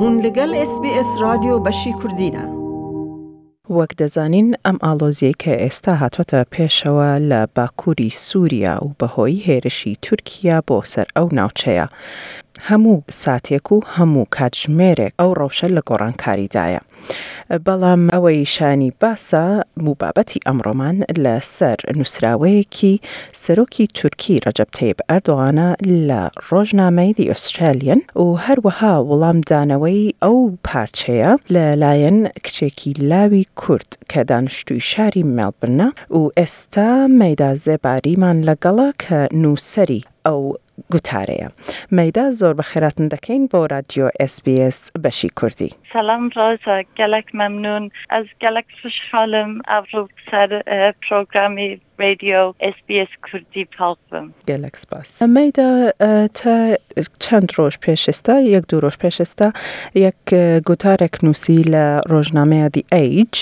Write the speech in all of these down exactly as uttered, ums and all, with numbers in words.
هون لگل اس بی اس رادیو بشی کردینه. وەک دەزانین ئەم ئاڵۆزیەی کە ئێستا هاتوۆتە پێشەوە لە باکووری سووریا و بەهۆی هێرشی تورکیا بۆ سەر ئەو ناوچەیە. هەموو ساتێک و هەموو کاتژمێرێک ئەو ڕەوشە لە گۆڕانکاریدایە. بەڵام ئەوەی شانی باسە بوو بابەتی ئەمڕۆمان لەسەر نووسراوەیەکی سەرۆکی تورکی ڕەجەب تەیب ئەردۆغانە لە ڕۆژنامەی دی ئۆسترالین و هەروەها وەڵامدانەوەی ئەو پارچەیە لەلایەن کچێکی لاوی کورد کە دانیشتووی شاری مێڵبرنە و ئێستا مەیدا زێباریمان لەگەڵە کە نووسەری ئەو گوتارەیە. مەیدا زۆر بەخێراتن دەکەین بۆ رادیۆ اس بی اس بەشی کوردی. سلام ڕازە، گەلک مەمنون. ئەس گەلک خوشحاڵم ئەڤڕۆ سەر پرۆگرامی رادیۆ اس بی اس کوردی پاڵ بم. گەلک سپاس. مەیدا تا چەند ڕۆژ پێش ئێستا یەک دوو ڕۆژ پێش ئێستا یەک گوتارێک نووسی لە ڕۆژنامەیە دی ئەیج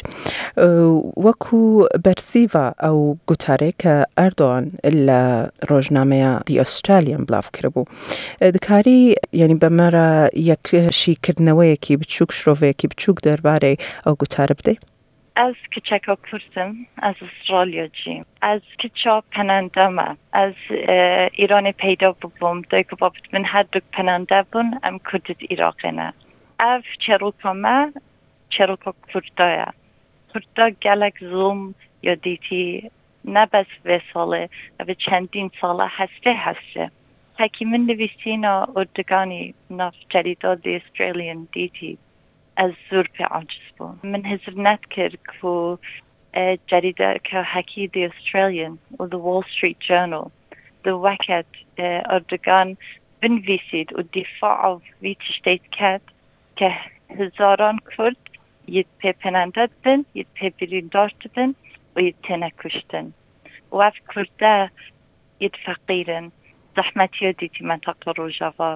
وەکو بەرسیڤە ئەو گوتارەی کە ئەردۆغان لە ڕۆژنامەیە دی ئۆسترالیان بڵاو کردبوو. دکاری یعنی بەمەرە یەکشیکردنەوەیەکی بچووک شرۆڤەیەکی بچووک دەربارەی ئەو گوتارە بدەی؟ از کچکا کردم، از استرالیا جیم، از کچا پناندمه، از ایران پیدا ببوم، دیگه بابت من هر دو پنانده بون ام کردت عراقینه. اف چروکا ما چروکا کردایه. کردا گلک زوم یا دیتی نبس به ساله و به چندین ساله هسته هسته. حکی من نویسینا اردگانی ناف جریدات دی استرالیان دیتی از زور پی عاجز بون. من حضر نت کرد که جریده که حکی دی استرالیان و دی وال ستریت جورنال دی وقت اردگان بنویسید و دفاع وی تشتید کرد که هزاران کرد ید پی پناندد بن، ید پی بریندارت بن و ید تنه کشتن. و اف کرده ید فقیرن. زحمتی دیتی منطقه روژاوا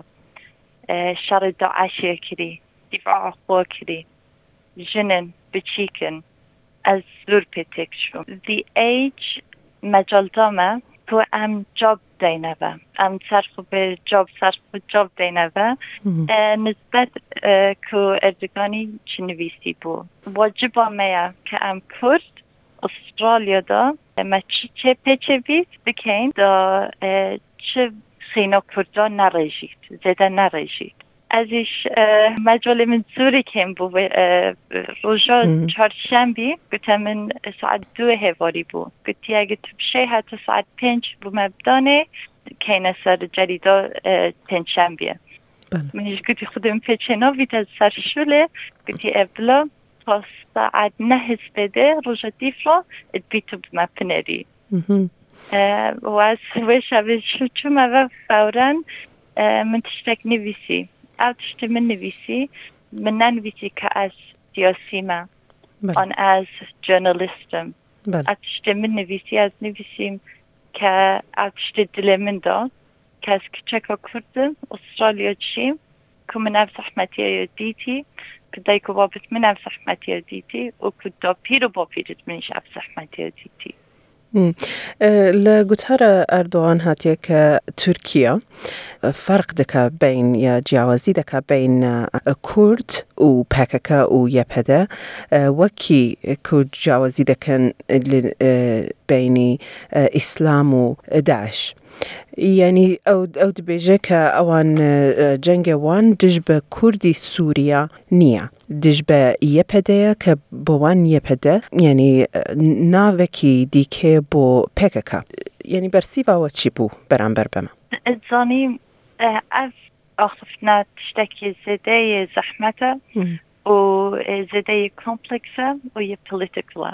شر داعشی کری دفاع خوا کری جنن بچیکن از زور پیتک شو. The age مجال دامه که ام جاب دینه و ام صرف به جاب صرف به جاب دینه و نسبت که اردگانی چنویسی بود واجب آمه که ام کرد استرالیا دا ما چه پیچه بیت بکن دا چه خینا کردا نرژید زده نرژید. ازش مجال من زوری کم بود روژا چهارشنبه گفتم من ساعت دو هواری بود گفتی اگه تو بشه حتی ساعت پنج بود مبدانه که این سر جریدا پنجشنبه. منش گفتی خودم پیچه نوید از سر شوله گفتی ابلا تا ساعت نه هسته روژا دیف را بیتو بمپنری. و از وش اوش چون و فوراً من تشتک نویسی او تشت من نویسی من ننویسی که از سیاسی من آن از جورنالیستم او تشت من نویسی از نویسیم که او تشت دل من داد که از کچکا کردم استرالیا چیم که من افز احمدیه دیتی که دایکو بابت من افز احمدیه دیتی و که دا پیر و با پیرت منش افز احمدیه دیتی. لە گوتارە ئەردۆغان هاتیە کە تورکیا فەرق دەکا بین یا جیاوازی دەکا بین کورد و پەکەکە و یەپەدە وەکی کورد جیاوازی دەکەن بینی ئیسلام و داعش. یعنی ئەو ئەو دەبێژە کە ئەوان جەنگە وان دژ بە کوردی سووریا نییە دژ بە یەپەدەیە کە بۆوان یەپەدە یعنی ناوێکی دیکێ بۆ پێکەکە. یعنی بەرسیڤەوە چی بوو بەرامبەر بەمە؟ زانیم ئەف ئاخفنا تشتێکی زێدەی زەحمەتە و زێدەی کۆمپلێکسە و یە پۆلیتیکڵە.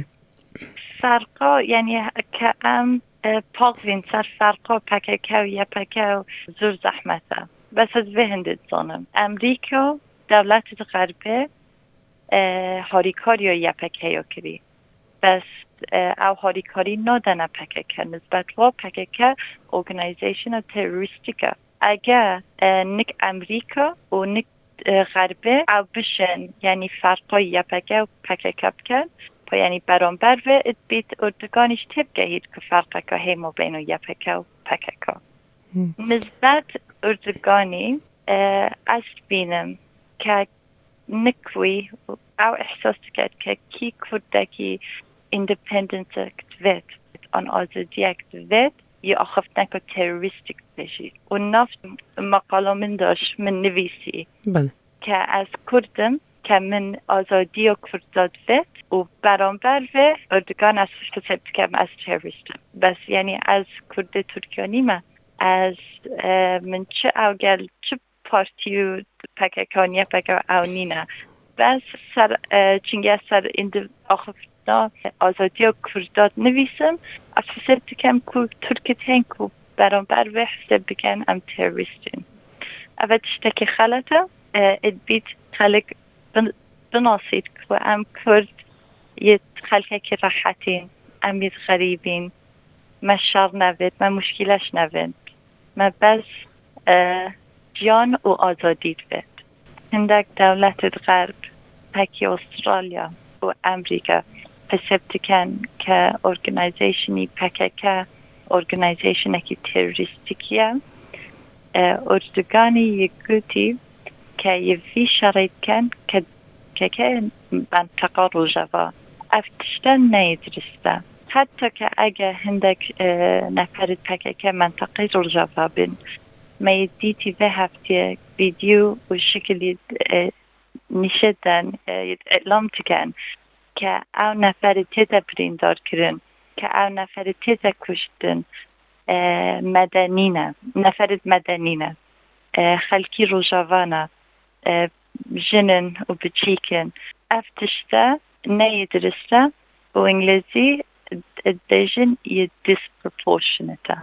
فەرقا یعنی کە ئەم پاقوین سر فرقا پککه و یپکه و زور زحمته. بس از وهندت زانم امریکا دولت غربه هاریکاری یا یپکه یا کری بس او هاریکاری نادنه پککه نسبت و پککه ارگانیزیشن تروریستیکه. اگه نک امریکا و نک غربه او بشن یعنی فرقای یپکه و پککه بکن پا یعنی برانبر و ات بیت اردگانش تب گهید که فرقه که همو بین و یپکه و پککه. نسبت اردگانی است بینم که نکوی او احساس کرد که کی کردکی ایندیپندنت وید آن آزادی وید یا آخفت نکو تروریستیک بشید و نفت مقاله من داشت من نویسی بله. که از کردم که من آزادی و کرداد وید و برانبر و اردگان از حساب کم از تروریست بس یعنی از کرد ترکیانی من از من چه اوگل چه پارتی و پککانیه پکا او نینه بس سر چنگه سر این آخفنا آزادی و کرداد نویسم از حساب کم که ترکت هنگ و برانبر و حساب بکن ام تروریستین اول تشتکی خلطه اد بیت خلق بناسید که ام کرد یه خلقه که راحتین ام یه غریبین ما شر نوید ما مشکلش نوید ما بس جان و آزادی بید هندک دولت غرب پکی استرالیا و امریکا پسبت کن که ارگنایزیشنی پکه که ارگنایزیشنی که تروریستیکیه اردگانی یک گوتی که یه وی شرایط کن که که که منطقه رو جوا افتشتن نیدرسته حتی که اگه هندک نفرد پکه که منطقه رو جوا بین ما دیتی به هفته ویدیو و شکلی نشدن اعلام تکن که او نفر تیزه بریندار کرن که او نفر تیزه کشتن مدنینه نفرد مدنینه خلکی رو جوانه جنن و بچیکن افتشته نیدرسته و انگلیزی دیجن یه disproportionate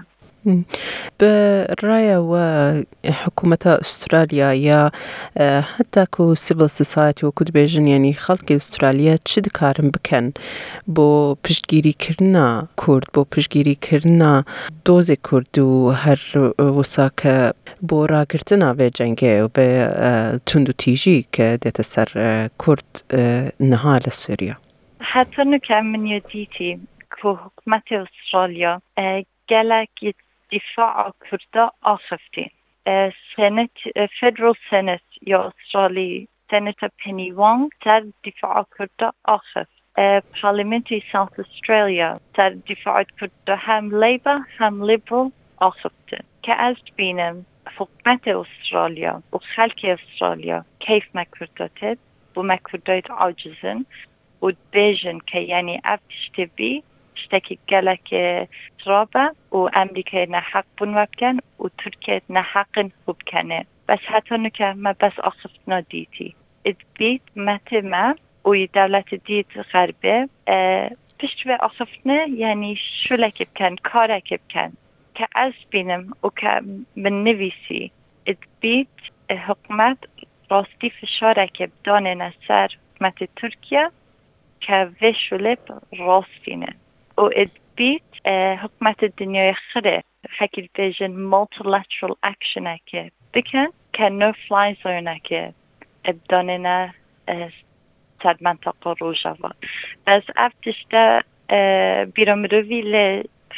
به رأي وحكومة أستراليا يا حتى كو civil society وكود بيجن يعني خلق أستراليا تشد كارم بكن بو پشتگیری کرنا کرد بو پشتگیری کرنا دوز کرد و هر وساك بو را کرتنا به جنگه و به تندو تیجی که دیت سر کرد نها لسوريا حتی نکه من یدیتی که حکومت استرالیا گلک دفاع کرده آخفتین سنت فدرال سنت یا استرالی سنت پنی وانگ در دفاع کرده آخفت پارلمنتی ساوت استرالیا در دفاع کرده هم لیبر هم لیبرال آخفتین که از بینم حکومت استرالیا و خلق استرالیا کیف مکرداتت و مکردات عاجزن و بیجن که یعنی افتشت بی شتکی گلک ترابه و امریکا نحق بون وبکن و ترکیه نحق خوب کنه بس حتی نکه ما بس آخفتنا دیتی اد بیت مت ما و دولت دید غربه پشت به آخفتنه یعنی شلک بکن کارک بکن که از بینم و که من نویسی اد بیت حکومت راستی فشارک بدانه نسر حکومت ترکیه که وشولب راستینه و اد بیت حکومت دنیای خره حکیل بیجن multilateral action اکه بکن که no fly zone اکه ابدانه نه سر منطقه رو جوا از افتشته بیرام روی ل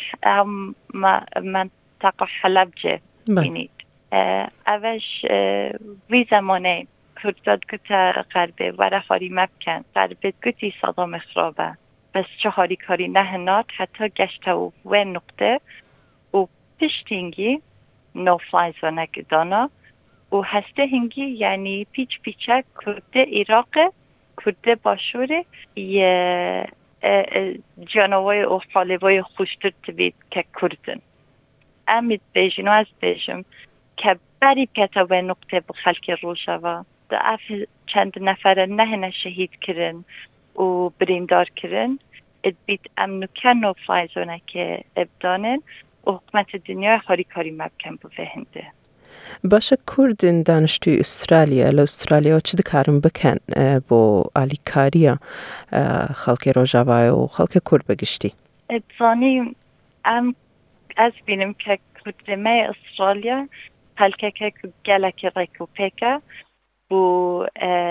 منطقه حلب جه بینید اوش وی زمانه کرداد کتا غربه وره خاری مبکن غربه کتی صدام خرابه بس چه هاری کاری نه نات حتی گشته و و نقطه و پشتینگی نو فلای زونک دانا و هسته هنگی یعنی پیچ پیچه کرده عراق کرده باشوره یه جانوای و خالوای خوشتر تبید که کردن امید بیجن و از بیجم که بری کتا و نقطه بخلک روشوا دا اف چند نفر نه نه شهید کرن و بریندار کرن اد بیت امنو کنو فلای زونه که ابدانن و حکومت دنیا خاری کاری مبکن بفهنده باشه کردن دانشتوی استرالیا لاسترالیا چه دکارم بکن با آلیکاریا خلق روجاوای و خلق کرد بگشتی؟ ادزانی ام از بینم که کردمه استرالیا خلقه که گلک ریکو پیکه و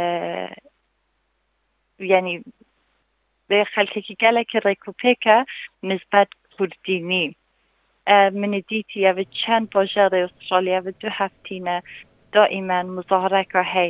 یعنی به خلقه که گلک ریکو پیکه نسبت کردینی من دیتی او چند باجر استرالیا و دو هفتینه دائما مظاهره که هی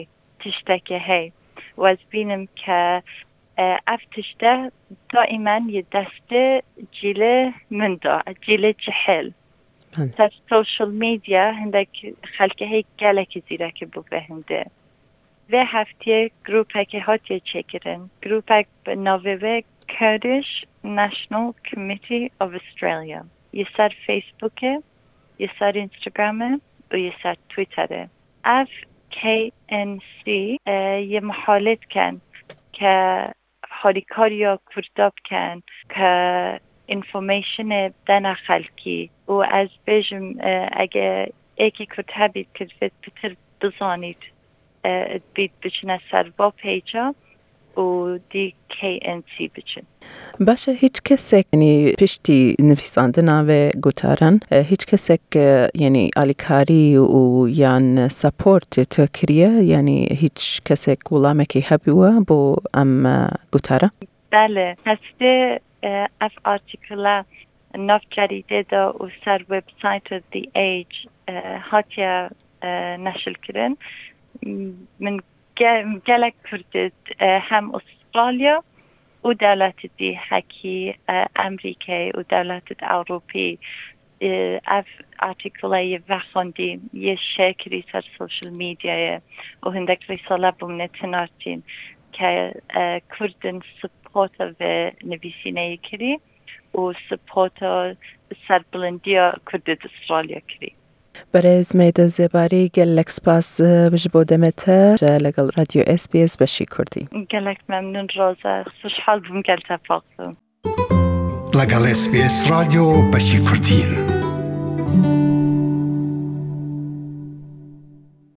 تشتكي هي وازبينم ك افتشته دائما يدسته جيله من دا جيله جحل سر سوشل ميديا هندك خلقه هي گلك زیره که بفهمده و هفته گروپ که هاتیه چکرن گروپ ناوه Kurdish National Committee of Australia یه سر فیسبوکه یه سر اینستاگرامه و یه سر تویتره اف کی ان سی یه محالت کن که هاریکاریا کرداب کن که انفورمیشن دن خلکی و از بجم اگه ایکی کرد بید کرد بتر بزانید بید بچنه سر با پیجا و دی کی ان سی بچن باشه هیچ کسی یعنی پشتی نویساندن و گوتارن هیچ کسی یعنی آلیکاری و یان سپورت تکریه یعنی هیچ کسی گلامه که هبیوه با ام گوتاره بله هسته اف آرتیکل نف جریده دا و سر وبسایت دی ایج هاتیا نشل کرن من گلک کردید هم استرالیا و دولت دی حکی امریکای و دولت اروپی اف آرتیکلای وخوندی یه شکری سر سوشل میدیای و هندک رساله بومنه تنارتین که کردن سپورت و نویسینه کری و سپورت سر بلندی کردد استرالیا کری برز میده زباری گلک سپاس بجبودمته لگل رادیو اس بی اس بشی کردی گلک ممنون روزه خوشحال بوم گل تفاقم لگل اس بی اس رادیو بشی کردین